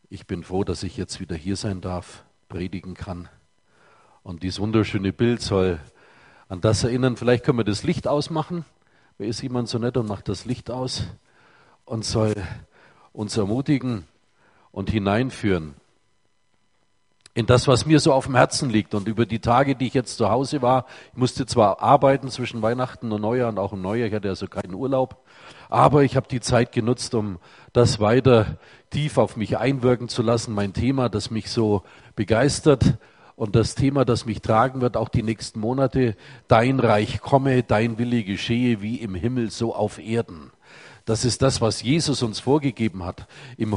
Ich bin froh, dass ich jetzt wieder hier sein darf, predigen kann. Und dieses wunderschöne Bild soll an das erinnern. Vielleicht können wir das Licht ausmachen. Wer ist jemand so nett und macht das Licht aus? Und soll uns ermutigen und hineinführen in das, was mir so auf dem Herzen liegt. Und über die Tage, die ich jetzt zu Hause war, ich musste zwar arbeiten zwischen Weihnachten und Neujahr und auch im Neujahr, ich hatte also keinen Urlaub, aber ich habe die Zeit genutzt, um das weiter tief auf mich einwirken zu lassen. Mein Thema, das mich so begeistert und das Thema, das mich tragen wird, auch die nächsten Monate, dein Reich komme, dein Wille geschehe, wie im Himmel, so auf Erden. Das ist das, was Jesus uns vorgegeben hat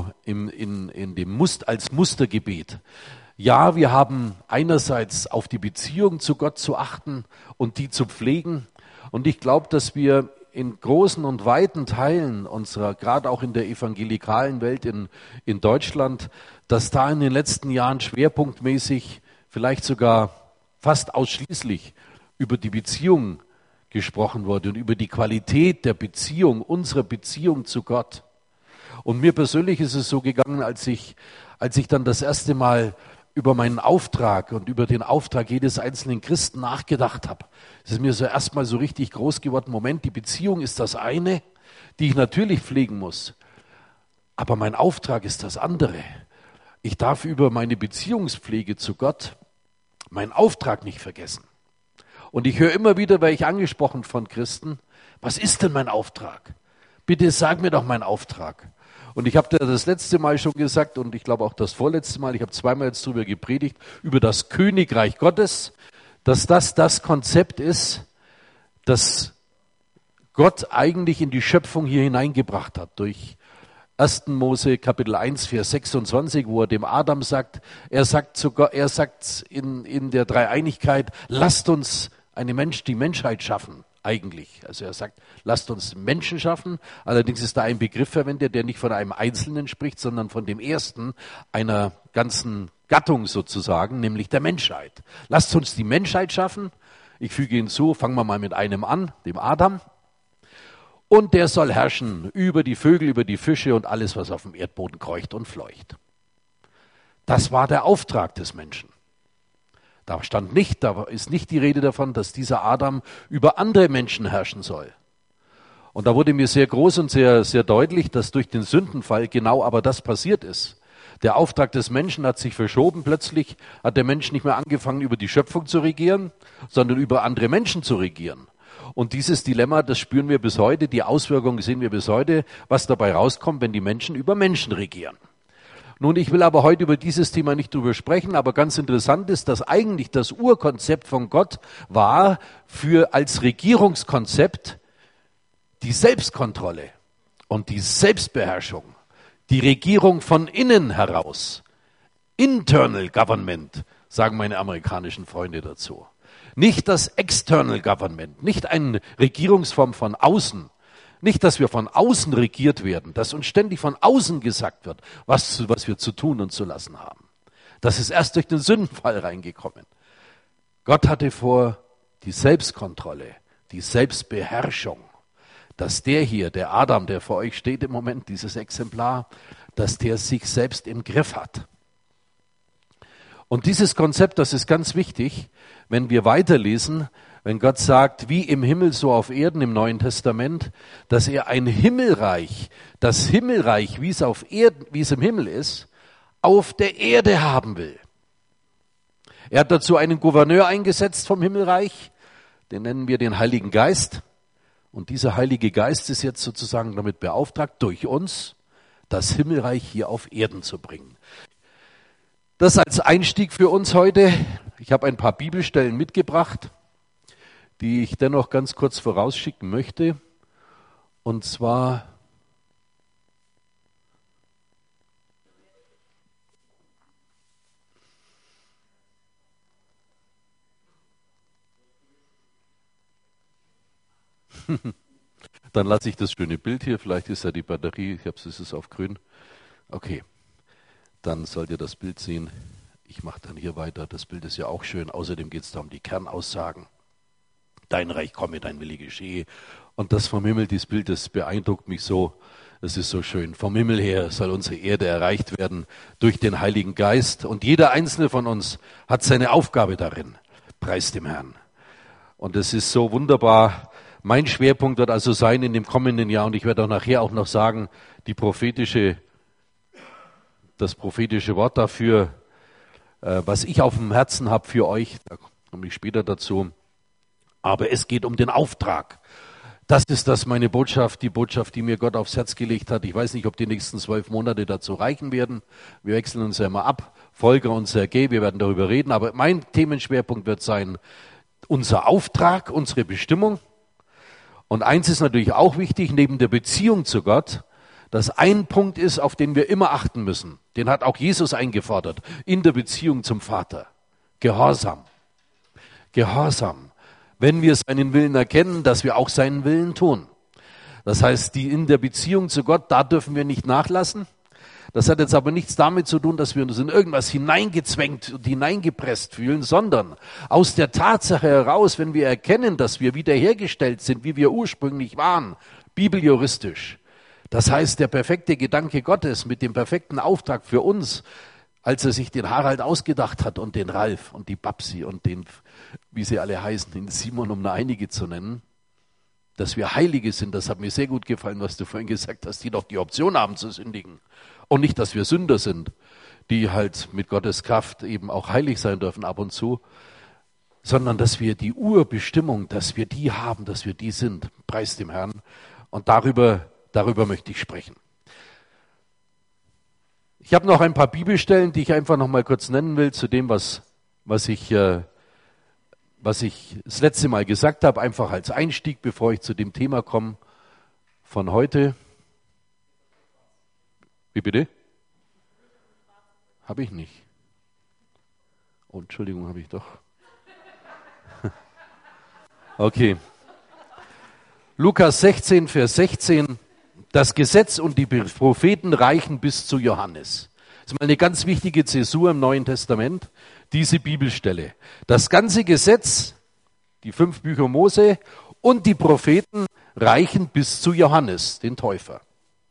als Mustergebet. Ja, wir haben einerseits auf die Beziehung zu Gott zu achten und die zu pflegen. Und ich glaube, dass wir in großen und weiten Teilen unserer, gerade auch in der evangelikalen Welt in Deutschland, dass da in den letzten Jahren schwerpunktmäßig, vielleicht sogar fast ausschließlich über die Beziehung gesprochen wurde und über die Qualität der Beziehung, unserer Beziehung zu Gott. Und mir persönlich ist es so gegangen, als ich dann das erste Mal über meinen Auftrag und über den Auftrag jedes einzelnen Christen nachgedacht habe. Es ist mir so erstmal so richtig groß geworden. Moment, die Beziehung ist das eine, die ich natürlich pflegen muss. Aber mein Auftrag ist das andere. Ich darf über meine Beziehungspflege zu Gott meinen Auftrag nicht vergessen. Und ich höre immer wieder, werde ich angesprochen von Christen, was ist denn mein Auftrag? Bitte sag mir doch meinen Auftrag. Und ich habe das letzte Mal schon gesagt und ich glaube auch das vorletzte Mal, ich habe zweimal jetzt darüber gepredigt, über das Königreich Gottes, dass das Konzept ist, das Gott eigentlich in die Schöpfung hier hineingebracht hat. Durch 1. Mose Kapitel 1, Vers 26, wo er dem Adam sagt, er sagt in der Dreieinigkeit, lasst uns die Menschheit schaffen. Eigentlich. Also er sagt, lasst uns Menschen schaffen. Allerdings ist da ein Begriff verwendet, der nicht von einem Einzelnen spricht, sondern von dem Ersten einer ganzen Gattung sozusagen, nämlich der Menschheit. Lasst uns die Menschheit schaffen. Ich füge hinzu, fangen wir mal mit einem an, dem Adam. Und der soll herrschen über die Vögel, über die Fische und alles, was auf dem Erdboden kreucht und fleucht. Das war der Auftrag des Menschen. Da ist nicht die Rede davon, dass dieser Adam über andere Menschen herrschen soll. Und da wurde mir sehr groß und sehr, sehr deutlich, dass durch den Sündenfall genau aber das passiert ist. Der Auftrag des Menschen hat sich verschoben. Plötzlich hat der Mensch nicht mehr angefangen, über die Schöpfung zu regieren, sondern über andere Menschen zu regieren. Und dieses Dilemma, das spüren wir bis heute, die Auswirkungen sehen wir bis heute, was dabei rauskommt, wenn die Menschen über Menschen regieren. Nun, ich will aber heute über dieses Thema nicht drüber sprechen, aber ganz interessant ist, dass eigentlich das Urkonzept von Gott war als Regierungskonzept die Selbstkontrolle und die Selbstbeherrschung, die Regierung von innen heraus. Internal Government, sagen meine amerikanischen Freunde dazu. Nicht das External Government, nicht eine Regierungsform von außen. Nicht, dass wir von außen regiert werden, dass uns ständig von außen gesagt wird, was wir zu tun und zu lassen haben. Das ist erst durch den Sündenfall reingekommen. Gott hatte vor die Selbstkontrolle, die Selbstbeherrschung, dass der Adam, der vor euch steht im Moment, dieses Exemplar, dass der sich selbst im Griff hat. Und dieses Konzept, das ist ganz wichtig, wenn wir weiterlesen, wenn Gott sagt, wie im Himmel, so auf Erden im Neuen Testament, dass er das Himmelreich, wie es im Himmel ist, auf der Erde haben will. Er hat dazu einen Gouverneur eingesetzt vom Himmelreich, den nennen wir den Heiligen Geist. Und dieser Heilige Geist ist jetzt sozusagen damit beauftragt, durch uns das Himmelreich hier auf Erden zu bringen. Das als Einstieg für uns heute. Ich habe ein paar Bibelstellen mitgebracht, die ich dennoch ganz kurz vorausschicken möchte. Und zwar dann lasse ich das schöne Bild hier, vielleicht ist ja die Batterie, es ist auf grün. Okay, dann sollt ihr das Bild sehen. Ich mache dann hier weiter, das Bild ist ja auch schön. Außerdem geht es da um die Kernaussagen. Dein Reich komme, dein Wille geschehe. Und das vom Himmel, dieses Bild, das beeindruckt mich so. Es ist so schön. Vom Himmel her soll unsere Erde erreicht werden durch den Heiligen Geist. Und jeder einzelne von uns hat seine Aufgabe darin. Preis dem Herrn. Und es ist so wunderbar. Mein Schwerpunkt wird also sein in dem kommenden Jahr, und ich werde auch nachher auch noch sagen, das prophetische Wort dafür, was ich auf dem Herzen habe für euch, da komme ich später dazu. Aber es geht um den Auftrag. Das ist meine Botschaft, die mir Gott aufs Herz gelegt hat. Ich weiß nicht, ob die nächsten 12 Monate dazu reichen werden. Wir wechseln uns ja immer ab, Volker und Sergei, wir werden darüber reden. Aber mein Themenschwerpunkt wird sein, unser Auftrag, unsere Bestimmung. Und eins ist natürlich auch wichtig, neben der Beziehung zu Gott, dass ein Punkt ist, auf den wir immer achten müssen. Den hat auch Jesus eingefordert, in der Beziehung zum Vater. Gehorsam. Gehorsam. Wenn wir seinen Willen erkennen, dass wir auch seinen Willen tun. Das heißt, in der Beziehung zu Gott, da dürfen wir nicht nachlassen. Das hat jetzt aber nichts damit zu tun, dass wir uns in irgendwas hineingezwängt und hineingepresst fühlen, sondern aus der Tatsache heraus, wenn wir erkennen, dass wir wiederhergestellt sind, wie wir ursprünglich waren, bibeljuristisch. Das heißt, der perfekte Gedanke Gottes mit dem perfekten Auftrag für uns, als er sich den Harald ausgedacht hat und den Ralf und die Babsi und den, wie sie alle heißen, den Simon, um nur einige zu nennen, dass wir Heilige sind. Das hat mir sehr gut gefallen, was du vorhin gesagt hast, die doch die Option haben zu sündigen. Und nicht, dass wir Sünder sind, die halt mit Gottes Kraft eben auch heilig sein dürfen ab und zu, sondern dass wir die Urbestimmung, dass wir die haben, dass wir die sind. Preis dem Herrn. Und darüber möchte ich sprechen. Ich habe noch ein paar Bibelstellen, die ich einfach noch mal kurz nennen will, zu dem, was ich das letzte Mal gesagt habe, einfach als Einstieg, bevor ich zu dem Thema komme von heute. Wie bitte? Habe ich nicht. Oh, Entschuldigung, habe ich doch. Okay. Lukas 16, Vers 16. Das Gesetz und die Propheten reichen bis zu Johannes. Das ist mal eine ganz wichtige Zäsur im Neuen Testament, diese Bibelstelle. Das ganze Gesetz, die 5 Bücher Mose und die Propheten reichen bis zu Johannes, den Täufer.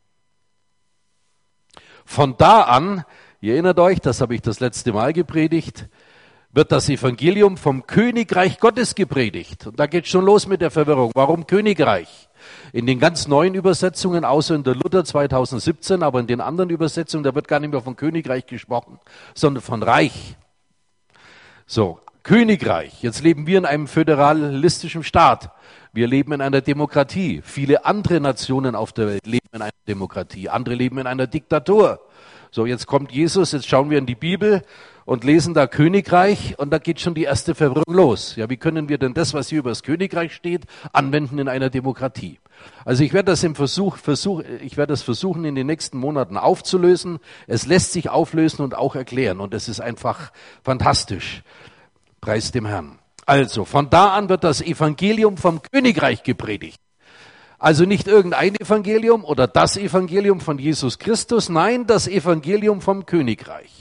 Von da an, ihr erinnert euch, das habe ich das letzte Mal gepredigt, wird das Evangelium vom Königreich Gottes gepredigt. Und da geht schon los mit der Verwirrung. Warum Königreich? In den ganz neuen Übersetzungen, außer in der Luther 2017, aber in den anderen Übersetzungen, da wird gar nicht mehr von Königreich gesprochen, sondern von Reich. So, Königreich. Jetzt leben wir in einem föderalistischen Staat. Wir leben in einer Demokratie. Viele andere Nationen auf der Welt leben in einer Demokratie. Andere leben in einer Diktatur. So, jetzt kommt Jesus, jetzt schauen wir in die Bibel und lesen da Königreich und da geht schon die erste Verwirrung los. Ja, wie können wir denn das, was hier über das Königreich steht, anwenden in einer Demokratie? Also ich werde das versuchen in den nächsten Monaten aufzulösen. Es lässt sich auflösen und auch erklären und es ist einfach fantastisch. Preis dem Herrn. Also, von da an wird das Evangelium vom Königreich gepredigt. Also nicht irgendein Evangelium oder das Evangelium von Jesus Christus, nein, das Evangelium vom Königreich.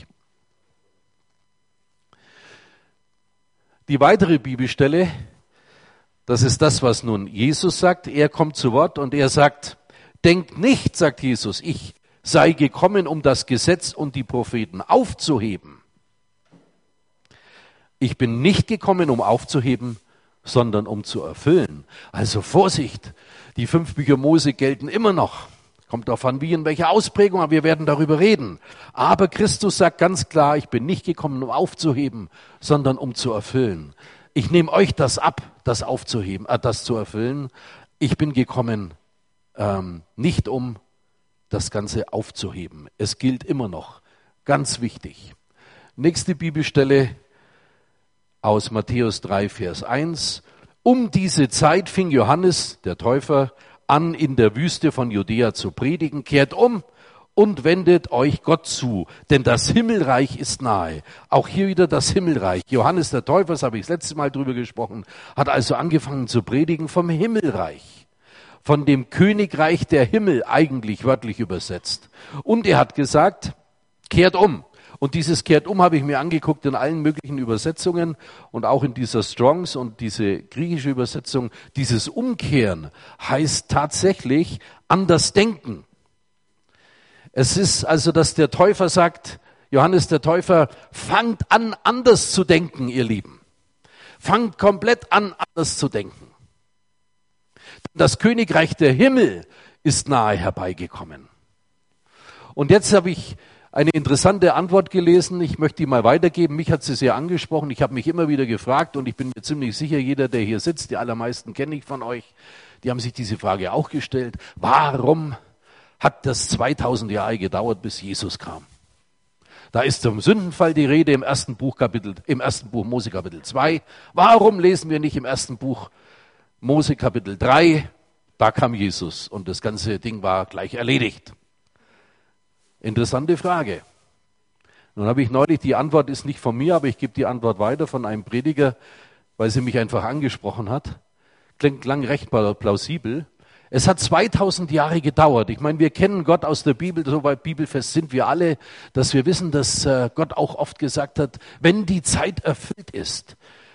Die weitere Bibelstelle, das ist das, was nun Jesus sagt. Er kommt zu Wort und er sagt, denkt nicht, sagt Jesus, ich sei gekommen, um das Gesetz und die Propheten aufzuheben. Ich bin nicht gekommen, um aufzuheben, sondern um zu erfüllen. Also Vorsicht, die 5 Bücher Mose gelten immer noch. Kommt darauf an, wie, in welcher Ausprägung, aber wir werden darüber reden. Aber Christus sagt ganz klar, ich bin nicht gekommen, um aufzuheben, sondern um zu erfüllen. Ich nehme euch das ab, das aufzuheben, das zu erfüllen. Ich bin gekommen, nicht um das Ganze aufzuheben. Es gilt immer noch. Ganz wichtig. Nächste Bibelstelle aus Matthäus 3, Vers 1. Um diese Zeit fing Johannes, der Täufer, an, in der Wüste von Judäa zu predigen. Kehrt um und wendet euch Gott zu, denn das Himmelreich ist nahe. Auch hier wieder das Himmelreich. Johannes der Täufer, das habe ich das letzte Mal drüber gesprochen, hat also angefangen zu predigen vom Himmelreich. Von dem Königreich der Himmel, eigentlich wörtlich übersetzt. Und er hat gesagt, kehrt um. Und dieses kehrt um habe ich mir angeguckt in allen möglichen Übersetzungen und auch in dieser Strongs und diese griechische Übersetzung. Dieses Umkehren heißt tatsächlich anders denken. Es ist also, dass der Täufer sagt, Johannes der Täufer, fangt an, anders zu denken, ihr Lieben. Fangt komplett an, anders zu denken. Das Königreich der Himmel ist nahe herbeigekommen. Und jetzt habe ich eine interessante Antwort gelesen. Ich möchte die mal weitergeben. Mich hat sie sehr angesprochen. Ich habe mich immer wieder gefragt und ich bin mir ziemlich sicher, jeder, der hier sitzt, die allermeisten kenne ich von euch, die haben sich diese Frage auch gestellt. Warum hat das 2000 Jahre gedauert, bis Jesus kam? Da ist zum Sündenfall die Rede im ersten Buch Mose Kapitel 2. Warum lesen wir nicht im ersten Buch Mose Kapitel 3? Da kam Jesus und das ganze Ding war gleich erledigt. Interessante Frage. Nun habe ich neulich, die Antwort ist nicht von mir, aber ich gebe die Antwort weiter von einem Prediger, weil sie mich einfach angesprochen hat. Klang recht plausibel. Es hat 2000 Jahre gedauert. Ich meine, wir kennen Gott aus der Bibel, so weit bibelfest sind wir alle, dass wir wissen, dass Gott auch oft gesagt hat, wenn die Zeit erfüllt ist.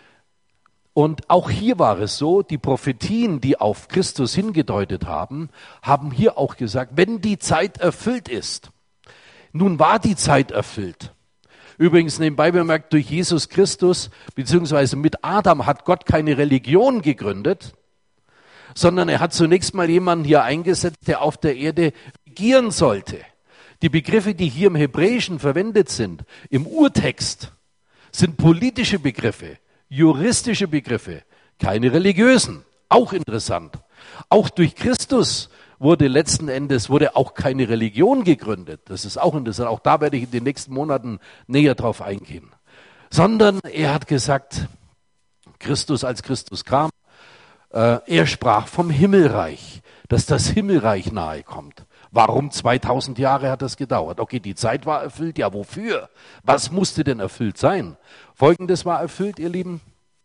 Und auch hier war es so, die Prophetien, die auf Christus hingedeutet haben, haben hier auch gesagt, wenn die Zeit erfüllt ist. Nun war die Zeit erfüllt. Übrigens nebenbei bemerkt, durch Jesus Christus, beziehungsweise mit Adam hat Gott keine Religion gegründet, sondern er hat zunächst mal jemanden hier eingesetzt, der auf der Erde regieren sollte. Die Begriffe, die hier im Hebräischen verwendet sind, im Urtext, sind politische Begriffe, juristische Begriffe, keine religiösen. Auch interessant. Auch durch Christus wurde letzten Endes auch keine Religion gegründet. Das ist auch interessant. Auch da werde ich in den nächsten Monaten näher drauf eingehen. Sondern er hat gesagt, Christus, als Christus kam, er sprach vom Himmelreich, dass das Himmelreich nahe kommt. Warum 2000 Jahre hat das gedauert? Okay, die Zeit war erfüllt. Ja, wofür? Was musste denn erfüllt sein? Folgendes war erfüllt, ihr Lieben.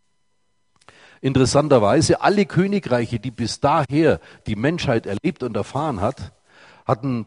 Interessanterweise, alle Königreiche, die bis daher die Menschheit erlebt und erfahren hat, hatten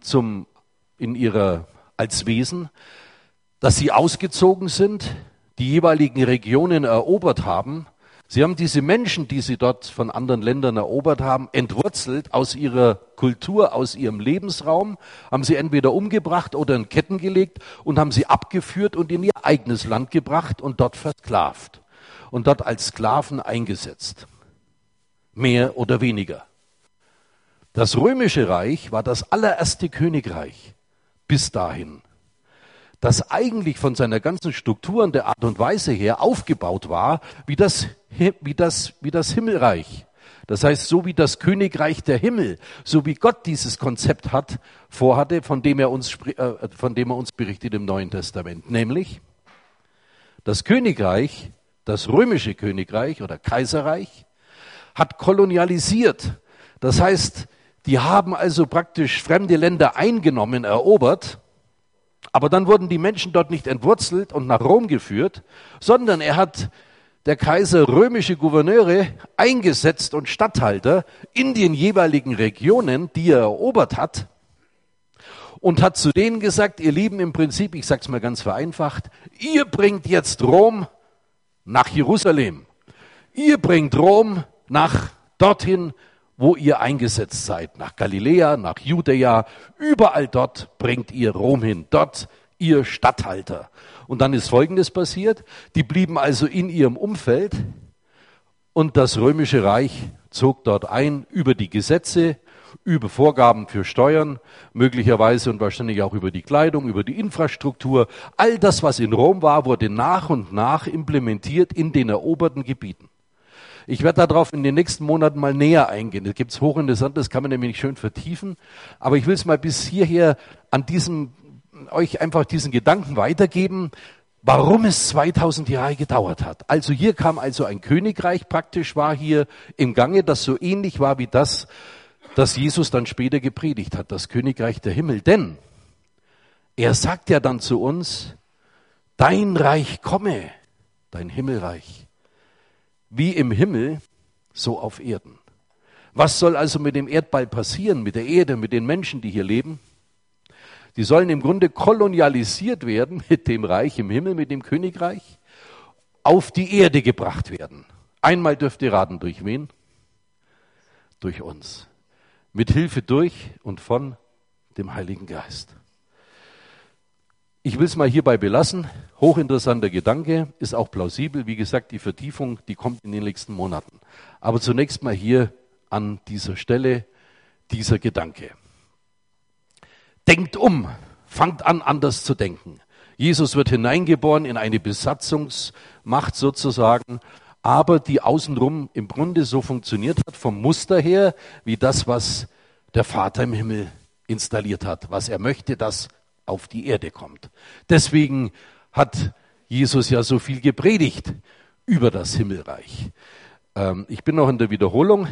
als Wesen, dass sie ausgezogen sind, die jeweiligen Regionen erobert haben. Sie haben diese Menschen, die sie dort von anderen Ländern erobert haben, entwurzelt aus ihrer Kultur, aus ihrem Lebensraum, haben sie entweder umgebracht oder in Ketten gelegt und haben sie abgeführt und in ihr eigenes Land gebracht und dort versklavt und dort als Sklaven eingesetzt. Mehr oder weniger. Das Römische Reich war das allererste Königreich bis dahin, das eigentlich von seiner ganzen Struktur und der Art und Weise her aufgebaut war wie das Himmelreich. Das heißt, so wie das Königreich der Himmel, so wie Gott dieses Konzept vorhatte, von dem er uns berichtet im Neuen Testament. Nämlich, das Königreich, das römische Königreich oder Kaiserreich, hat kolonialisiert. Das heißt, die haben also praktisch fremde Länder eingenommen, erobert. Aber dann wurden die Menschen dort nicht entwurzelt und nach Rom geführt, sondern der Kaiser römische Gouverneure eingesetzt und Statthalter in den jeweiligen Regionen, die er erobert hat, und hat zu denen gesagt, ihr Lieben, im Prinzip, ich sage es mal ganz vereinfacht, ihr bringt jetzt Rom nach Jerusalem. Ihr bringt Rom nach dorthin, wo ihr eingesetzt seid, nach Galiläa, nach Judäa, überall dort bringt ihr Rom hin, dort ihr Statthalter. Und dann ist Folgendes passiert, die blieben also in ihrem Umfeld und das Römische Reich zog dort ein über die Gesetze, über Vorgaben für Steuern, möglicherweise und wahrscheinlich auch über die Kleidung, über die Infrastruktur. All das, was in Rom war, wurde nach und nach implementiert in den eroberten Gebieten. Ich werde darauf in den nächsten Monaten mal näher eingehen. Da gibt es hochinteressant, das kann man nämlich nicht schön vertiefen. Aber ich will es mal bis hierher euch einfach diesen Gedanken weitergeben, warum es 2000 Jahre gedauert hat. Also hier kam also ein Königreich praktisch, war hier im Gange, das so ähnlich war wie das Jesus dann später gepredigt hat, das Königreich der Himmel. Denn er sagt ja dann zu uns, dein Reich komme, dein Himmelreich. Wie im Himmel, so auf Erden. Was soll also mit dem Erdball passieren, mit der Erde, mit den Menschen, die hier leben? Die sollen im Grunde kolonialisiert werden mit dem Reich im Himmel, mit dem Königreich, auf die Erde gebracht werden. Einmal dürft ihr raten, durch wen? Durch uns. Mit Hilfe durch und von dem Heiligen Geist. Ich will es mal hierbei belassen. Hochinteressanter Gedanke, ist auch plausibel. Wie gesagt, die Vertiefung, die kommt in den nächsten Monaten. Aber zunächst mal hier an dieser Stelle dieser Gedanke. Denkt um, fangt an, anders zu denken. Jesus wird hineingeboren in eine Besatzungsmacht sozusagen, aber die außenrum im Grunde so funktioniert hat, vom Muster her, wie das, was der Vater im Himmel installiert hat, was er möchte, dass auf die Erde kommt. Deswegen hat Jesus ja so viel gepredigt über das Himmelreich. Ich bin noch in der Wiederholung,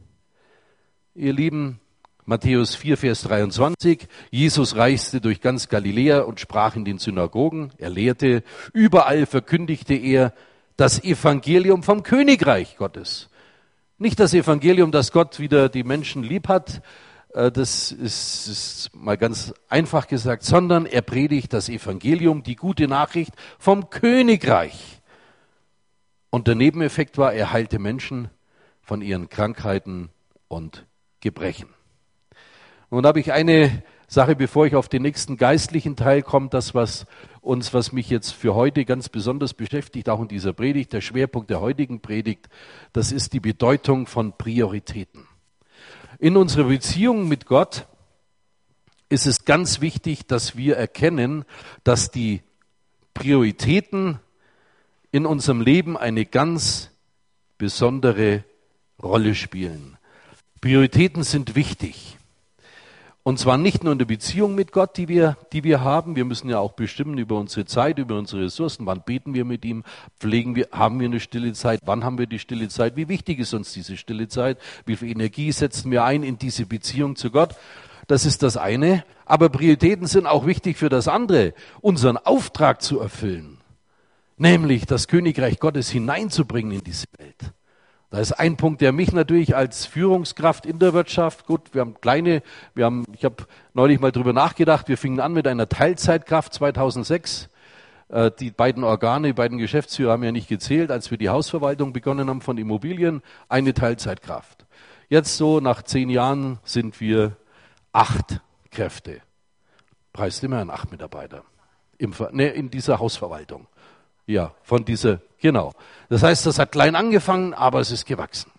ihr Lieben. Matthäus 4, Vers 23. Jesus reiste durch ganz Galiläa und sprach in den Synagogen. Er lehrte. Überall verkündigte er das Evangelium vom Königreich Gottes. Nicht das Evangelium, dass Gott wieder die Menschen lieb hat. Das ist mal ganz einfach gesagt, sondern er predigt das Evangelium, die gute Nachricht vom Königreich. Und der Nebeneffekt war, er heilte Menschen von ihren Krankheiten und Gebrechen. Nun habe ich eine Sache, bevor ich auf den nächsten geistlichen Teil komme, was mich jetzt für heute ganz besonders beschäftigt, auch in dieser Predigt, der Schwerpunkt der heutigen Predigt, das ist die Bedeutung von Prioritäten. In unserer Beziehung mit Gott ist es ganz wichtig, dass wir erkennen, dass die Prioritäten in unserem Leben eine ganz besondere Rolle spielen. Prioritäten sind wichtig. Und zwar nicht nur in der Beziehung mit Gott, die wir haben. Wir müssen ja auch bestimmen über unsere Zeit, über unsere Ressourcen. Wann beten wir mit ihm? Haben wir eine stille Zeit? Wann haben wir die stille Zeit? Wie wichtig ist uns diese stille Zeit? Wie viel Energie setzen wir ein in diese Beziehung zu Gott? Das ist das eine. Aber Prioritäten sind auch wichtig für das andere, unseren Auftrag zu erfüllen. Nämlich das Königreich Gottes hineinzubringen in diese Welt. Da ist ein Punkt, der mich natürlich als Führungskraft in der Wirtschaft, ich habe neulich mal drüber nachgedacht, wir fingen an mit einer Teilzeitkraft 2006. Die beiden Organe, die beiden Geschäftsführer haben ja nicht gezählt, als wir die Hausverwaltung begonnen haben von Immobilien, eine Teilzeitkraft. Jetzt so nach 10 Jahren sind wir 8 Kräfte. Preis dem Herrn, 8 Mitarbeiter in dieser Hausverwaltung. Ja, genau. Das heißt, das hat klein angefangen, aber es ist gewachsen.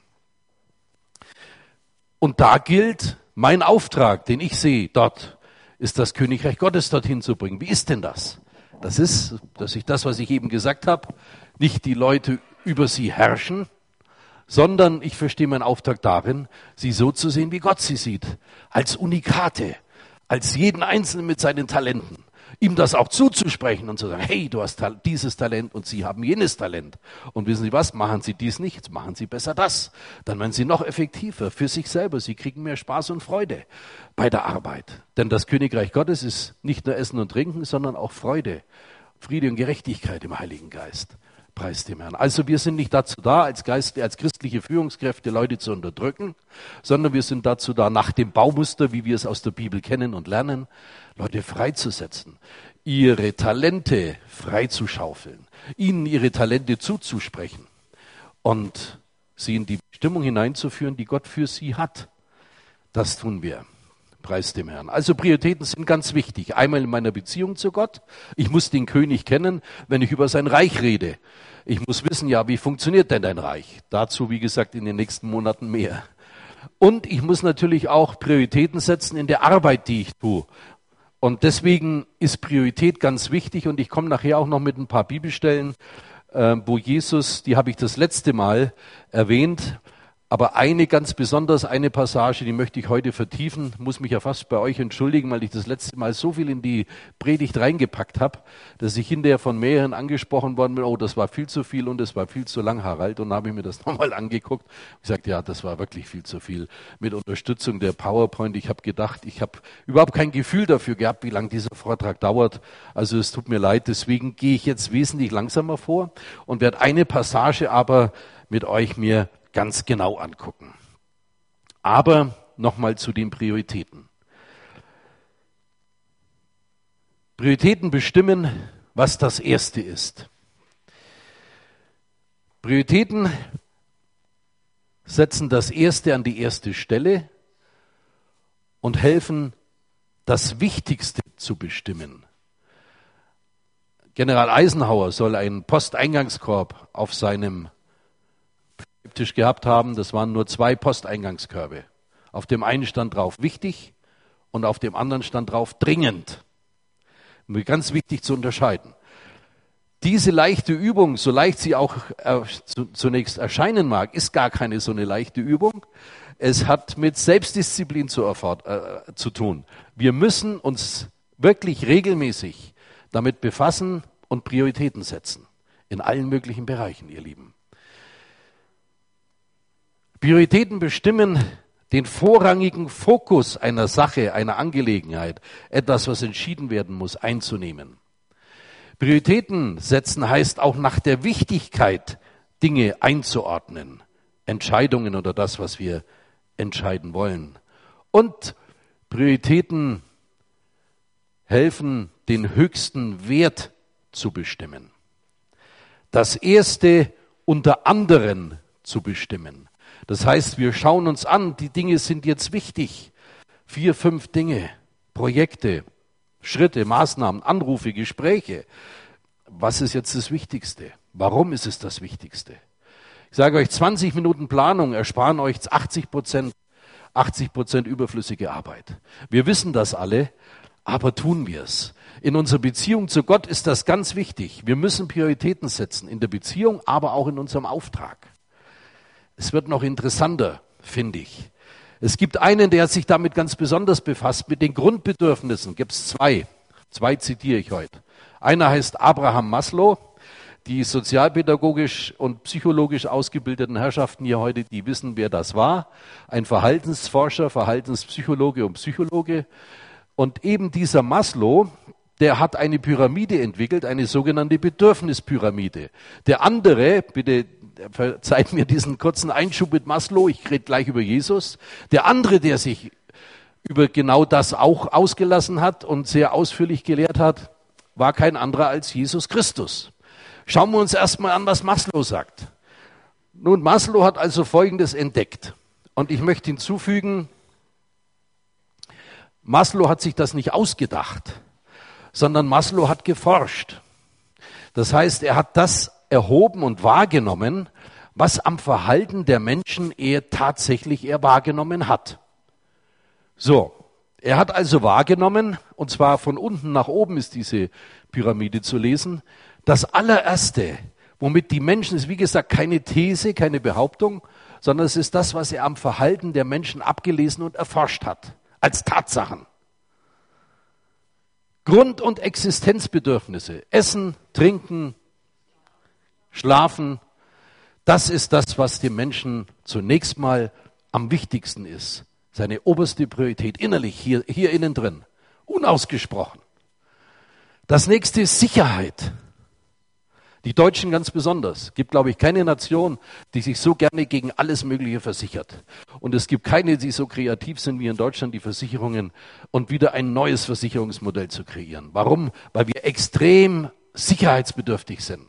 Und da gilt mein Auftrag, den ich sehe dort, ist das Königreich Gottes dorthin zu bringen. Wie ist denn das? Das ist, dass ich das, was ich eben gesagt habe, nicht die Leute über sie herrschen, sondern ich verstehe meinen Auftrag darin, sie so zu sehen, wie Gott sie sieht. Als Unikate, als jeden Einzelnen mit seinen Talenten. Ihm das auch zuzusprechen und zu sagen, hey, du hast dieses Talent und Sie haben jenes Talent. Und wissen Sie was, machen Sie dies nicht, jetzt machen Sie besser das. Dann werden Sie noch effektiver für sich selber. Sie kriegen mehr Spaß und Freude bei der Arbeit. Denn das Königreich Gottes ist nicht nur Essen und Trinken, sondern auch Freude, Friede und Gerechtigkeit im Heiligen Geist. Preis dem Herrn. Also wir sind nicht dazu da, als christliche Führungskräfte Leute zu unterdrücken, sondern wir sind dazu da, nach dem Baumuster, wie wir es aus der Bibel kennen und lernen, Leute freizusetzen, ihre Talente freizuschaufeln, ihnen ihre Talente zuzusprechen und sie in die Bestimmung hineinzuführen, die Gott für sie hat. Das tun wir. Preis dem Herrn. Also Prioritäten sind ganz wichtig. Einmal in meiner Beziehung zu Gott. Ich muss den König kennen, wenn ich über sein Reich rede. Ich muss wissen, ja, wie funktioniert denn dein Reich? Dazu, wie gesagt, in den nächsten Monaten mehr. Und ich muss natürlich auch Prioritäten setzen in der Arbeit, die ich tue. Und deswegen ist Priorität ganz wichtig. Und ich komme nachher auch noch mit ein paar Bibelstellen, wo Jesus, die habe ich das letzte Mal erwähnt, aber eine Passage, die möchte ich heute vertiefen, muss mich ja fast bei euch entschuldigen, weil ich das letzte Mal so viel in die Predigt reingepackt habe, dass ich hinterher von mehreren angesprochen worden bin, oh, das war viel zu viel und das war viel zu lang, Harald. Und dann habe ich mir das nochmal angeguckt und gesagt, ja, das war wirklich viel zu viel. Mit Unterstützung der PowerPoint, ich habe gedacht, ich habe überhaupt kein Gefühl dafür gehabt, wie lang dieser Vortrag dauert. Also es tut mir leid, deswegen gehe ich jetzt wesentlich langsamer vor und werde eine Passage aber mit euch mir ganz genau angucken. Aber nochmal zu den Prioritäten. Prioritäten bestimmen, was das Erste ist. Prioritäten setzen das Erste an die erste Stelle und helfen, das Wichtigste zu bestimmen. General Eisenhower soll einen Posteingangskorb auf seinem Schreibtisch gehabt haben. Das waren nur 2 Posteingangskörbe. Auf dem einen stand drauf wichtig und auf dem anderen stand drauf dringend. Ganz wichtig zu unterscheiden. Diese leichte Übung, so leicht sie auch zunächst erscheinen mag, ist gar keine so eine leichte Übung. Es hat mit Selbstdisziplin zu tun. Wir müssen uns wirklich regelmäßig damit befassen und Prioritäten setzen. In allen möglichen Bereichen, ihr Lieben. Prioritäten bestimmen den vorrangigen Fokus einer Sache, einer Angelegenheit, etwas, was entschieden werden muss, einzunehmen. Prioritäten setzen heißt auch nach der Wichtigkeit Dinge einzuordnen, Entscheidungen oder das, was wir entscheiden wollen. Und Prioritäten helfen, den höchsten Wert zu bestimmen. Das Erste unter anderen zu bestimmen. Das heißt, wir schauen uns an, die Dinge sind jetzt wichtig. 4, 5 Dinge, Projekte, Schritte, Maßnahmen, Anrufe, Gespräche. Was ist jetzt das Wichtigste? Warum ist es das Wichtigste? Ich sage euch, 20 Minuten Planung ersparen euch 80% überflüssige Arbeit. Wir wissen das alle, aber tun wir es. In unserer Beziehung zu Gott ist das ganz wichtig. Wir müssen Prioritäten setzen, in der Beziehung, aber auch in unserem Auftrag. Es wird noch interessanter, finde ich. Es gibt einen, der sich damit ganz besonders befasst, mit den Grundbedürfnissen. Gibt es 2. 2 zitiere ich heute. Einer heißt Abraham Maslow. Die sozialpädagogisch und psychologisch ausgebildeten Herrschaften hier heute, die wissen, wer das war. Ein Verhaltensforscher, Verhaltenspsychologe und Psychologe. Und eben dieser Maslow, der hat eine Pyramide entwickelt, eine sogenannte Bedürfnispyramide. Der andere, bitte verzeiht mir diesen kurzen Einschub mit Maslow, ich rede gleich über Jesus. Der andere, der sich über genau das auch ausgelassen hat und sehr ausführlich gelehrt hat, war kein anderer als Jesus Christus. Schauen wir uns erstmal an, was Maslow sagt. Nun, Maslow hat also Folgendes entdeckt. Und ich möchte hinzufügen, Maslow hat sich das nicht ausgedacht, sondern Maslow hat geforscht. Das heißt, er hat das erhoben und wahrgenommen, was am Verhalten der Menschen er tatsächlich wahrgenommen hat. So, er hat also wahrgenommen, und zwar von unten nach oben ist diese Pyramide zu lesen, das allererste, womit die Menschen, ist wie gesagt keine These, keine Behauptung, sondern es ist das, was er am Verhalten der Menschen abgelesen und erforscht hat, als Tatsachen. Grund- und Existenzbedürfnisse, Essen, Trinken, Schlafen, das ist das, was dem Menschen zunächst mal am wichtigsten ist. Seine oberste Priorität, innerlich, hier innen drin, unausgesprochen. Das nächste ist Sicherheit. Die Deutschen ganz besonders. Es gibt, glaube ich, keine Nation, die sich so gerne gegen alles Mögliche versichert. Und es gibt keine, die so kreativ sind wie in Deutschland, die Versicherungen und wieder ein neues Versicherungsmodell zu kreieren. Warum? Weil wir extrem sicherheitsbedürftig sind.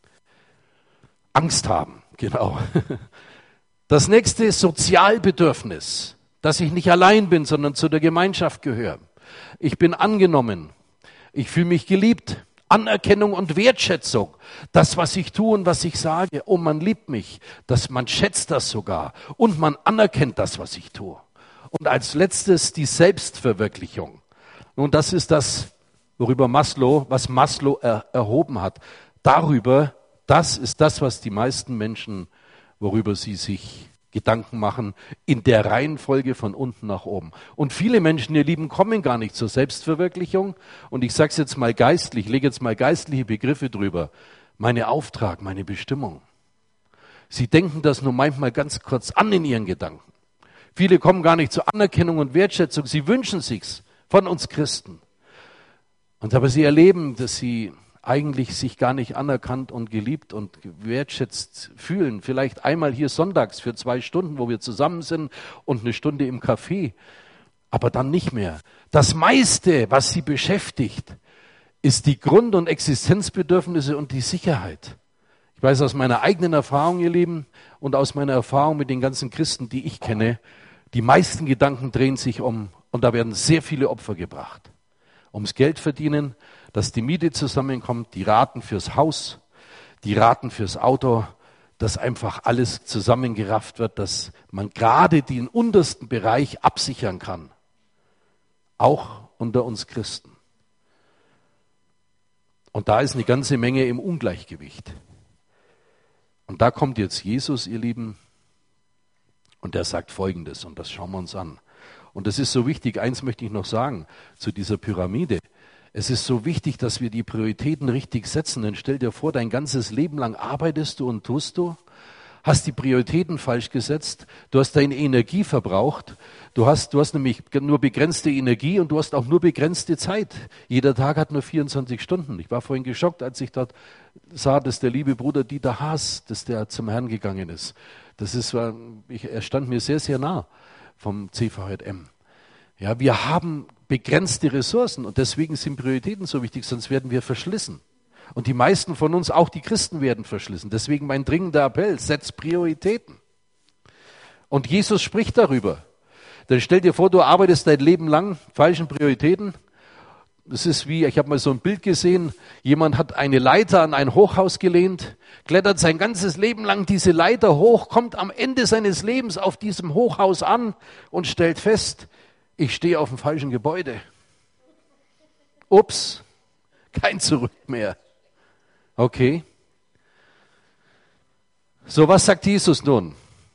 Angst haben, genau. Das nächste ist Sozialbedürfnis, dass ich nicht allein bin, sondern zu der Gemeinschaft gehöre. Ich bin angenommen. Ich fühle mich geliebt. Anerkennung und Wertschätzung. Das, was ich tue und was ich sage. Oh, man liebt mich. Man schätzt das sogar. Und man anerkennt das, was ich tue. Und als letztes die Selbstverwirklichung. Nun, das ist das, was Maslow erhoben hat. Das ist das, was die meisten Menschen, worüber sie sich Gedanken machen, in der Reihenfolge von unten nach oben. Und viele Menschen, ihr Lieben, kommen gar nicht zur Selbstverwirklichung. Und ich sage es jetzt mal geistlich, lege jetzt mal geistliche Begriffe drüber. Mein Auftrag, meine Bestimmung. Sie denken das nur manchmal ganz kurz an in ihren Gedanken. Viele kommen gar nicht zur Anerkennung und Wertschätzung. Sie wünschen sich's von uns Christen. Aber sie erleben, dass sie eigentlich sich gar nicht anerkannt und geliebt und wertschätzt fühlen. Vielleicht einmal hier sonntags für 2 Stunden, wo wir zusammen sind und 1 Stunde im Café, aber dann nicht mehr. Das meiste, was sie beschäftigt, ist die Grund- und Existenzbedürfnisse und die Sicherheit. Ich weiß aus meiner eigenen Erfahrung, ihr Lieben, und aus meiner Erfahrung mit den ganzen Christen, die ich kenne, die meisten Gedanken drehen sich um, und da werden sehr viele Opfer gebracht. Ums Geld verdienen, dass die Miete zusammenkommt, die Raten fürs Haus, die Raten fürs Auto, dass einfach alles zusammengerafft wird, dass man gerade den untersten Bereich absichern kann. Auch unter uns Christen. Und da ist eine ganze Menge im Ungleichgewicht. Und da kommt jetzt Jesus, ihr Lieben, und der sagt Folgendes, und das schauen wir uns an. Und das ist so wichtig, eins möchte ich noch sagen zu dieser Pyramide. Es ist so wichtig, dass wir die Prioritäten richtig setzen. Denn stell dir vor, dein ganzes Leben lang arbeitest du und tust du, hast die Prioritäten falsch gesetzt, du hast deine Energie verbraucht, du hast nämlich nur begrenzte Energie und du hast auch nur begrenzte Zeit. Jeder Tag hat nur 24 Stunden. Ich war vorhin geschockt, als ich dort sah, dass der liebe Bruder Dieter Haas, dass der zum Herrn gegangen ist. Er stand mir sehr, sehr nah vom CVJM. Ja, wir haben begrenzte Ressourcen und deswegen sind Prioritäten so wichtig, sonst werden wir verschlissen. Und die meisten von uns, auch die Christen, werden verschlissen. Deswegen mein dringender Appell, setz Prioritäten. Und Jesus spricht darüber. Dann stell dir vor, du arbeitest dein Leben lang falschen Prioritäten. Das ist wie, ich habe mal so ein Bild gesehen, jemand hat eine Leiter an ein Hochhaus gelehnt, klettert sein ganzes Leben lang diese Leiter hoch, kommt am Ende seines Lebens auf diesem Hochhaus an und stellt fest, ich stehe auf dem falschen Gebäude. Ups, kein Zurück mehr. Okay. So, was sagt Jesus nun?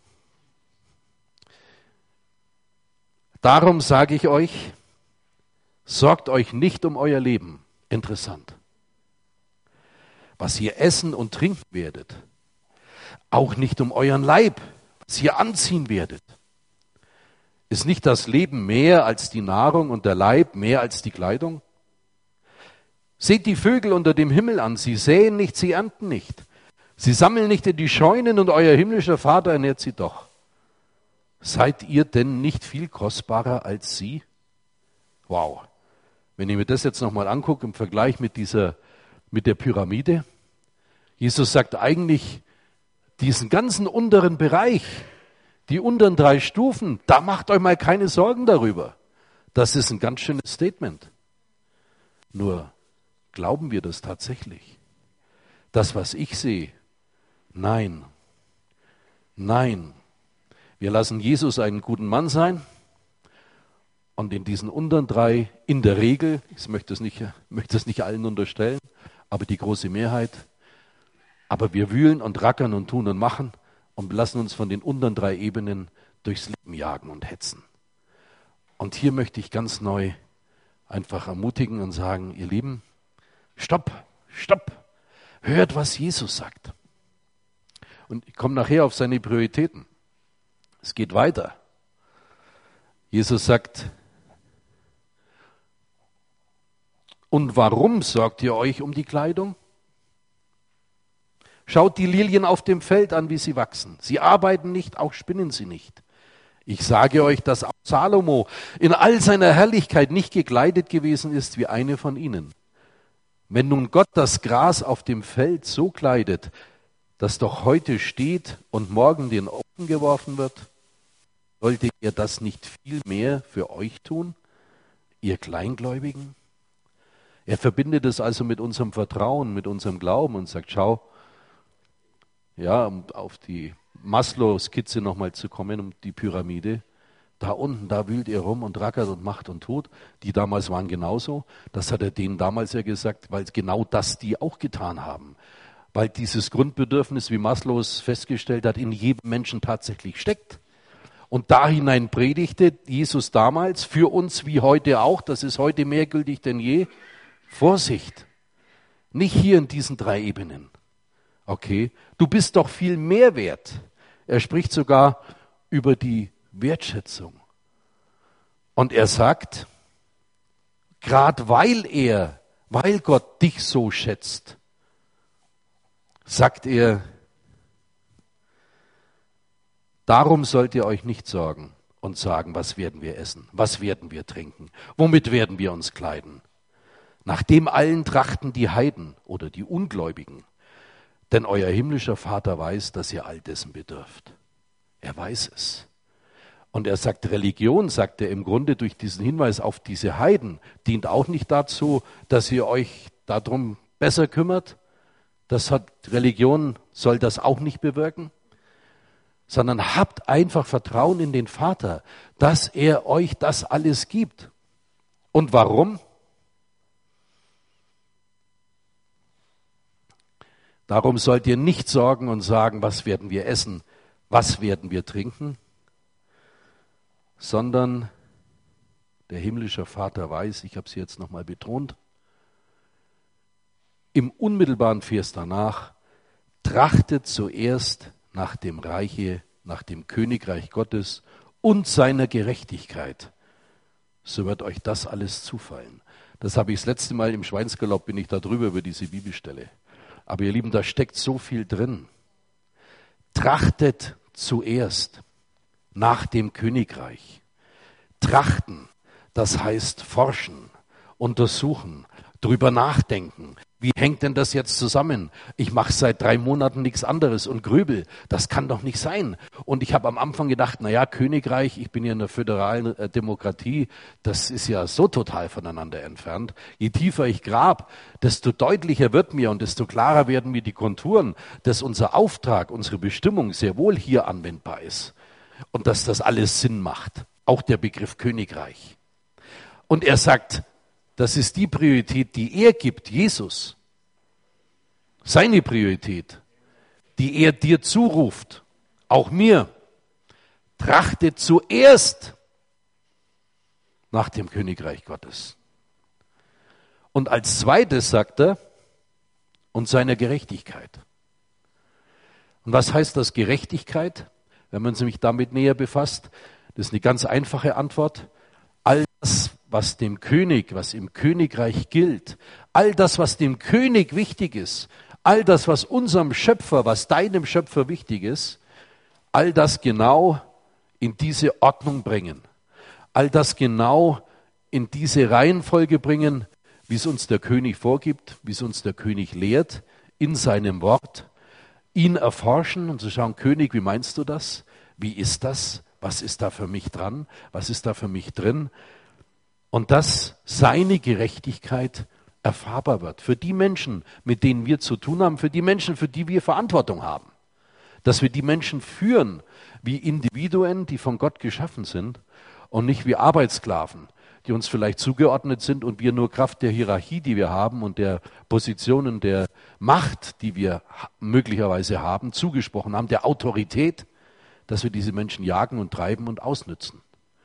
Darum sage ich euch, sorgt euch nicht um euer Leben. Interessant. Was ihr essen und trinken werdet. Auch nicht um euren Leib, was ihr anziehen werdet. Ist nicht das Leben mehr als die Nahrung und der Leib mehr als die Kleidung? Seht die Vögel unter dem Himmel an, sie säen nicht, sie ernten nicht. Sie sammeln nicht in die Scheunen und euer himmlischer Vater ernährt sie doch. Seid ihr denn nicht viel kostbarer als sie? Wow. Wenn ich mir das jetzt nochmal angucke im Vergleich mit der Pyramide, Jesus sagt eigentlich, diesen ganzen unteren Bereich, die unteren 3 Stufen, da macht euch mal keine Sorgen darüber. Das ist ein ganz schönes Statement. Nur, glauben wir das tatsächlich? Das, was ich sehe? Nein. Nein. Wir lassen Jesus einen guten Mann sein und in diesen unteren 3, in der Regel, ich möchte es nicht allen unterstellen, aber die große Mehrheit, aber wir wühlen und rackern und tun und machen und lassen uns von den unteren 3 Ebenen durchs Leben jagen und hetzen. Und hier möchte ich ganz neu einfach ermutigen und sagen, ihr Lieben, stopp, hört, was Jesus sagt. Und ich komme nachher auf seine Prioritäten. Es geht weiter. Jesus sagt, und warum sorgt ihr euch um die Kleidung? Schaut die Lilien auf dem Feld an, wie sie wachsen. Sie arbeiten nicht, auch spinnen sie nicht. Ich sage euch, dass auch Salomo in all seiner Herrlichkeit nicht gekleidet gewesen ist wie eine von ihnen. Wenn nun Gott das Gras auf dem Feld so kleidet, das doch heute steht und morgen den Ofen geworfen wird, sollte er das nicht viel mehr für euch tun, ihr Kleingläubigen? Er verbindet es also mit unserem Vertrauen, mit unserem Glauben und sagt, schau, ja, um auf die Maslow-Skizze nochmal zu kommen, um die Pyramide, da unten, da wühlt ihr rum und rackert und macht und tut. Die damals waren genauso. Das hat er denen damals ja gesagt, weil genau das die auch getan haben. Weil dieses Grundbedürfnis, wie Maslow es festgestellt hat, in jedem Menschen tatsächlich steckt. Und da hinein predigte Jesus damals, für uns wie heute auch, das ist heute mehr gültig denn je, Vorsicht, nicht hier in diesen 3 Ebenen. Okay, du bist doch viel mehr wert. Er spricht sogar über die Wertschätzung. Und er sagt, gerade weil Gott dich so schätzt, sagt er, darum sollt ihr euch nicht sorgen und sagen, was werden wir essen, was werden wir trinken, womit werden wir uns kleiden. Nach dem allen trachten die Heiden oder die Ungläubigen. Denn euer himmlischer Vater weiß, dass ihr all dessen bedürft. Er weiß es. Und er sagt, Religion, sagt er im Grunde durch diesen Hinweis auf diese Heiden, dient auch nicht dazu, dass ihr euch darum besser kümmert. Religion soll das auch nicht bewirken. Sondern habt einfach Vertrauen in den Vater, dass er euch das alles gibt. Und warum? Darum sollt ihr nicht sorgen und sagen, was werden wir essen, was werden wir trinken, sondern der himmlische Vater weiß, ich habe es jetzt nochmal betont, im unmittelbaren Vers danach, trachtet zuerst nach dem Reiche, nach dem Königreich Gottes und seiner Gerechtigkeit, so wird euch das alles zufallen. Das habe ich das letzte Mal im Schweinsgalopp, bin ich da drüber über diese Bibelstelle. Aber ihr Lieben, da steckt so viel drin. Trachtet zuerst nach dem Königreich. Trachten, das heißt forschen, untersuchen, drüber nachdenken. Wie hängt denn das jetzt zusammen? Ich mache seit 3 Monaten nichts anderes und grübel. Das kann doch nicht sein. Und ich habe am Anfang gedacht, Königreich, ich bin ja in der föderalen Demokratie, das ist ja so total voneinander entfernt. Je tiefer ich grab, desto deutlicher wird mir und desto klarer werden mir die Konturen, dass unser Auftrag, unsere Bestimmung sehr wohl hier anwendbar ist. Und dass das alles Sinn macht. Auch der Begriff Königreich. Und er sagt, das ist die Priorität, die er gibt, Jesus. Seine Priorität, die er dir zuruft, auch mir. Trachte zuerst nach dem Königreich Gottes. Und als zweites sagt er, und seiner Gerechtigkeit. Und was heißt das Gerechtigkeit? Wenn man sich damit näher befasst, das ist eine ganz einfache Antwort. All das, was dem König, was im Königreich gilt, all das, was dem König wichtig ist, all das, was unserem Schöpfer, was deinem Schöpfer wichtig ist, all das genau in diese Ordnung bringen. All das genau in diese Reihenfolge bringen, wie es uns der König vorgibt, wie es uns der König lehrt, in seinem Wort. Ihn erforschen und zu schauen, König, wie meinst du das? Wie ist das? Was ist da für mich dran? Was ist da für mich drin? Und dass seine Gerechtigkeit erfahrbar wird. Für die Menschen, mit denen wir zu tun haben, für die Menschen, für die wir Verantwortung haben. Dass wir die Menschen führen wie Individuen, die von Gott geschaffen sind und nicht wie Arbeitssklaven, die uns vielleicht zugeordnet sind und wir nur Kraft der Hierarchie, die wir haben und der Positionen der Macht, die wir möglicherweise haben, zugesprochen haben, der Autorität, dass wir diese Menschen jagen und treiben und ausnützen.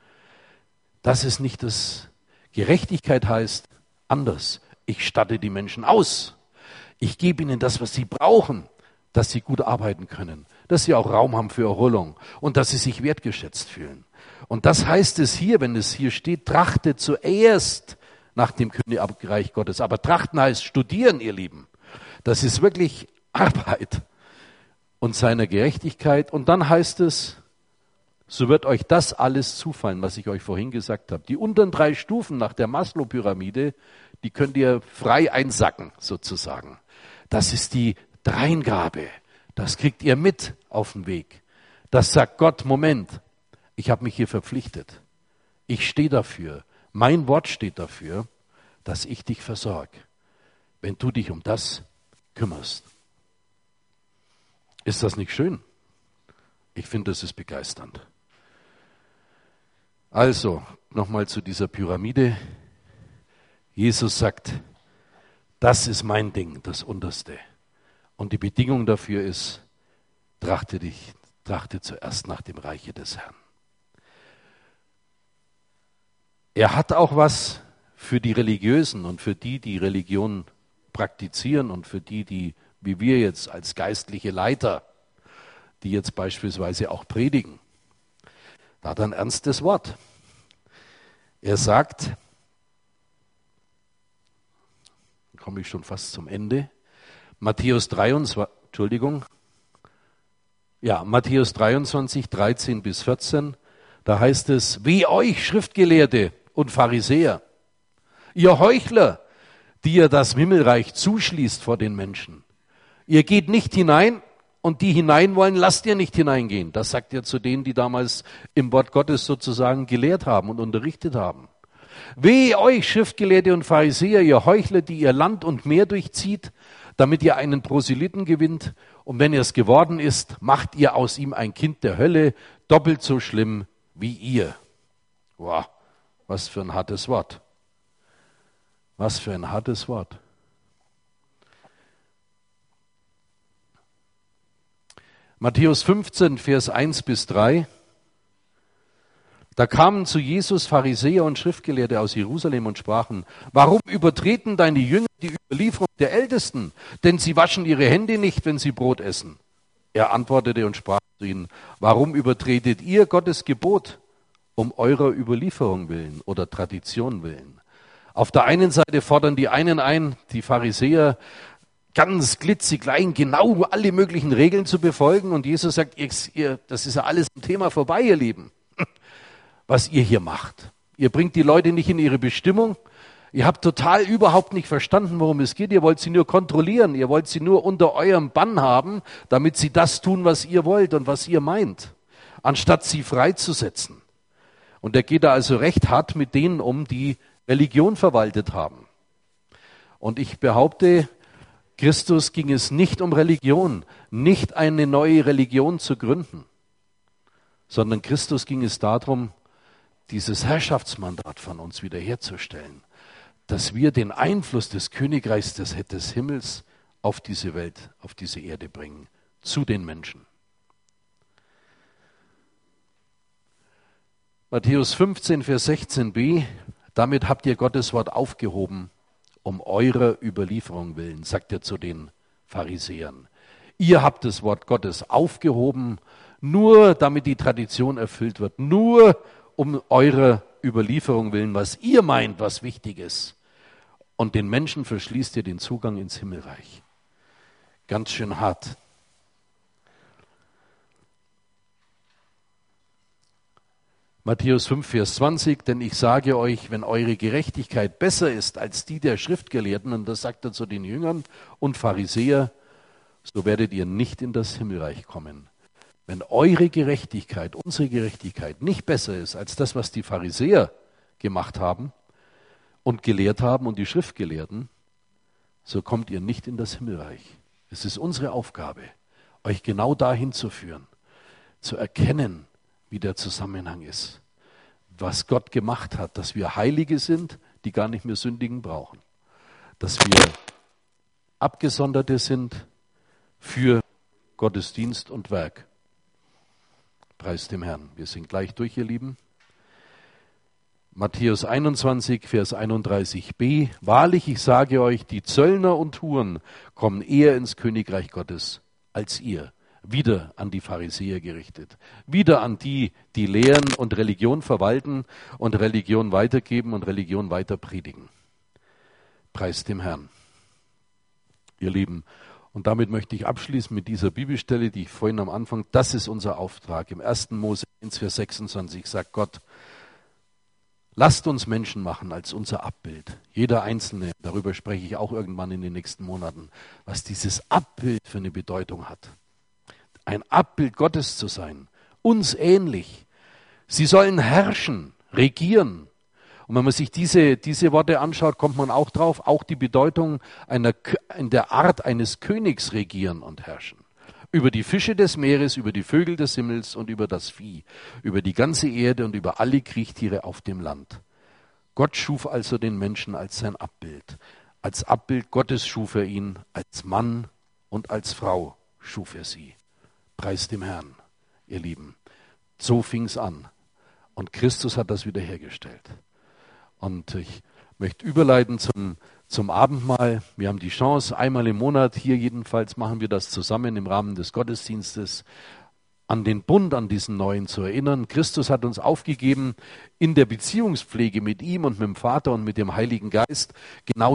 Das ist nicht das. Gerechtigkeit heißt anders. Ich statte die Menschen aus. Ich gebe ihnen das, was sie brauchen, dass sie gut arbeiten können, dass sie auch Raum haben für Erholung und dass sie sich wertgeschätzt fühlen. Und das heißt es hier, wenn es hier steht, trachtet zuerst nach dem Königreich Gottes. Aber trachten heißt studieren, ihr Lieben. Das ist wirklich Arbeit und seiner Gerechtigkeit. Und dann heißt es, so wird euch das alles zufallen, was ich euch vorhin gesagt habe. Die unteren 3 Stufen nach der Maslow-Pyramide, die könnt ihr frei einsacken, sozusagen. Das ist die Dreingabe. Das kriegt ihr mit auf den Weg. Das sagt Gott, Moment, ich habe mich hier verpflichtet. Ich stehe dafür. Mein Wort steht dafür, dass ich dich versorge, wenn du dich um das kümmerst. Ist das nicht schön? Ich finde, das ist begeisternd. Also, nochmal zu dieser Pyramide. Jesus sagt, das ist mein Ding, das Unterste. Und die Bedingung dafür ist, trachte zuerst nach dem Reiche des Herrn. Er hat auch was für die Religiösen und für die, die Religion praktizieren und für die, wie wir jetzt als geistliche Leiter, die jetzt beispielsweise auch predigen. Da hat er ein ernstes Wort. Er sagt, da komme ich schon fast zum Ende, Matthäus 23, 13 bis 14, da heißt es, weh euch, Schriftgelehrte und Pharisäer, ihr Heuchler, die ihr das Himmelreich zuschließt vor den Menschen. Ihr geht nicht hinein und die hinein wollen, lasst ihr nicht hineingehen. Das sagt er zu denen, die damals im Wort Gottes sozusagen gelehrt haben und unterrichtet haben. Wehe euch, Schriftgelehrte und Pharisäer, ihr Heuchler, die ihr Land und Meer durchzieht, damit ihr einen Proselyten gewinnt. Und wenn er es geworden ist, macht ihr aus ihm ein Kind der Hölle, doppelt so schlimm wie ihr. Wow, was für ein hartes Wort. Was für ein hartes Wort. Matthäus 15, Vers 1 bis 3. Da kamen zu Jesus Pharisäer und Schriftgelehrte aus Jerusalem und sprachen, warum übertreten deine Jünger die Überlieferung der Ältesten? Denn sie waschen ihre Hände nicht, wenn sie Brot essen. Er antwortete und sprach zu ihnen, warum übertretet ihr Gottes Gebot um eurer Überlieferung willen oder Tradition willen? Auf der einen Seite fordern die einen ein, die Pharisäer, ganz klitzeklein, genau alle möglichen Regeln zu befolgen. Und Jesus sagt, das ist ja alles ein Thema vorbei, ihr Lieben, was ihr hier macht. Ihr bringt die Leute nicht in ihre Bestimmung. Ihr habt total überhaupt nicht verstanden, worum es geht. Ihr wollt sie nur kontrollieren. Ihr wollt sie nur unter eurem Bann haben, damit sie das tun, was ihr wollt und was ihr meint, anstatt sie freizusetzen. Und er geht da also recht hart mit denen um, die Religion verwaltet haben. Und ich behaupte, Christus ging es nicht um Religion, nicht eine neue Religion zu gründen, sondern Christus ging es darum, dieses Herrschaftsmandat von uns wiederherzustellen, dass wir den Einfluss des Königreichs des Himmels auf diese Welt, auf diese Erde bringen, zu den Menschen. Matthäus 15, Vers 16b, damit habt ihr Gottes Wort aufgehoben, um eurer Überlieferung willen, sagt er zu den Pharisäern. Ihr habt das Wort Gottes aufgehoben, nur damit die Tradition erfüllt wird, nur um eurer Überlieferung willen, was ihr meint, was wichtig ist. Und den Menschen verschließt ihr den Zugang ins Himmelreich. Ganz schön hart. Matthäus 5, Vers 20, denn ich sage euch, wenn eure Gerechtigkeit besser ist als die der Schriftgelehrten, und das sagt er zu den Jüngern und Pharisäer, so werdet ihr nicht in das Himmelreich kommen. Wenn eure Gerechtigkeit, unsere Gerechtigkeit nicht besser ist als das, was die Pharisäer gemacht haben und gelehrt haben und die Schriftgelehrten, so kommt ihr nicht in das Himmelreich. Es ist unsere Aufgabe, euch genau dahin zu führen, zu erkennen, wie der Zusammenhang ist, was Gott gemacht hat, dass wir Heilige sind, die gar nicht mehr sündigen brauchen, dass wir Abgesonderte sind für Gottesdienst und Werk. Preis dem Herrn. Wir sind gleich durch, ihr Lieben. Matthäus 21, Vers 31b. Wahrlich, ich sage euch, die Zöllner und Huren kommen eher ins Königreich Gottes als ihr. Wieder an die Pharisäer gerichtet. Wieder an die, die lehren und Religion verwalten und Religion weitergeben und Religion weiter predigen. Preis dem Herrn. Ihr Lieben, und damit möchte ich abschließen mit dieser Bibelstelle, die ich vorhin am Anfang, das ist unser Auftrag. Im 1. Mose 1, Vers 26 sagt Gott, lasst uns Menschen machen als unser Abbild. Jeder Einzelne, darüber spreche ich auch irgendwann in den nächsten Monaten, was dieses Abbild für eine Bedeutung hat. Ein Abbild Gottes zu sein, uns ähnlich. Sie sollen herrschen, regieren. Und wenn man sich diese Worte anschaut, kommt man auch drauf, auch die Bedeutung in der Art eines Königs regieren und herrschen. Über die Fische des Meeres, über die Vögel des Himmels und über das Vieh, über die ganze Erde und über alle Kriechtiere auf dem Land. Gott schuf also den Menschen als sein Abbild. Als Abbild Gottes schuf er ihn, als Mann und als Frau schuf er sie. Preis dem Herrn, ihr Lieben. So fing es an. Und Christus hat das wiederhergestellt. Und ich möchte überleiten zum Abendmahl. Wir haben die Chance, einmal im Monat, hier jedenfalls machen wir das zusammen im Rahmen des Gottesdienstes, an den Bund, an diesen neuen zu erinnern. Christus hat uns aufgegeben, in der Beziehungspflege mit ihm und mit dem Vater und mit dem Heiligen Geist genau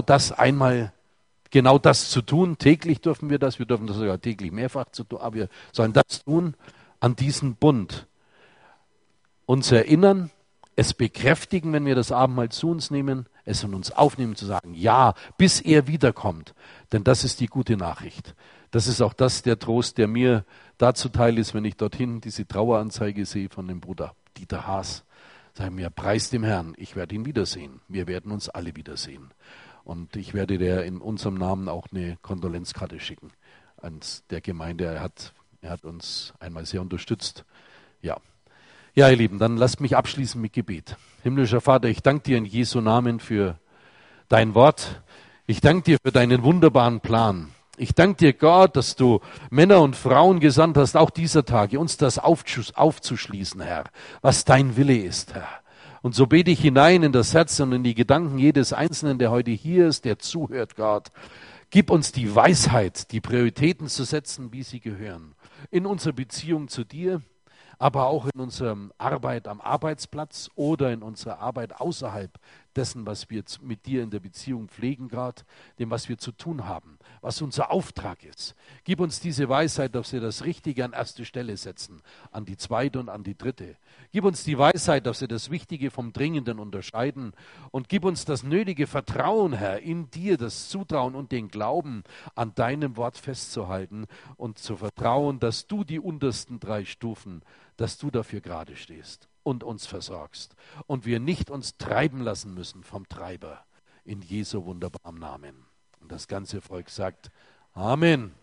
das zu tun. Täglich dürfen wir das sogar täglich mehrfach zu tun, aber wir sollen das tun, an diesen Bund. Uns erinnern, es bekräftigen, wenn wir das Abendmahl zu uns nehmen, es in uns aufnehmen, zu sagen, ja, bis er wiederkommt. Denn das ist die gute Nachricht. Das ist auch der Trost, der mir dazu teil ist, wenn ich dorthin diese Traueranzeige sehe von dem Bruder Dieter Haas. Sagen wir, preis dem Herrn, ich werde ihn wiedersehen. Wir werden uns alle wiedersehen. Und ich werde dir in unserem Namen auch eine Kondolenzkarte schicken an der Gemeinde. Er hat uns einmal sehr unterstützt. Ja. Ja, ihr Lieben, dann lasst mich abschließen mit Gebet. Himmlischer Vater, ich danke dir in Jesu Namen für dein Wort. Ich danke dir für deinen wunderbaren Plan. Ich danke dir, Gott, dass du Männer und Frauen gesandt hast, auch dieser Tage, uns das aufzuschließen, Herr, was dein Wille ist, Herr. Und so bete ich hinein in das Herz und in die Gedanken jedes Einzelnen, der heute hier ist, der zuhört, Gott. Gib uns die Weisheit, die Prioritäten zu setzen, wie sie gehören. In unserer Beziehung zu dir, aber auch in unserer Arbeit am Arbeitsplatz oder in unserer Arbeit außerhalb dessen, was wir mit dir in der Beziehung pflegen, gerade dem, was wir zu tun haben, was unser Auftrag ist. Gib uns diese Weisheit, dass wir das Richtige an erste Stelle setzen, an die zweite und an die dritte. Gib uns die Weisheit, dass wir das Wichtige vom Dringenden unterscheiden und gib uns das nötige Vertrauen, Herr, in dir, das Zutrauen und den Glauben, an deinem Wort festzuhalten und zu vertrauen, dass du die untersten 3 Stufen, dass du dafür gerade stehst und uns versorgst und wir nicht uns treiben lassen müssen vom Treiber in Jesu wunderbarem Namen. Und das ganze Volk sagt Amen.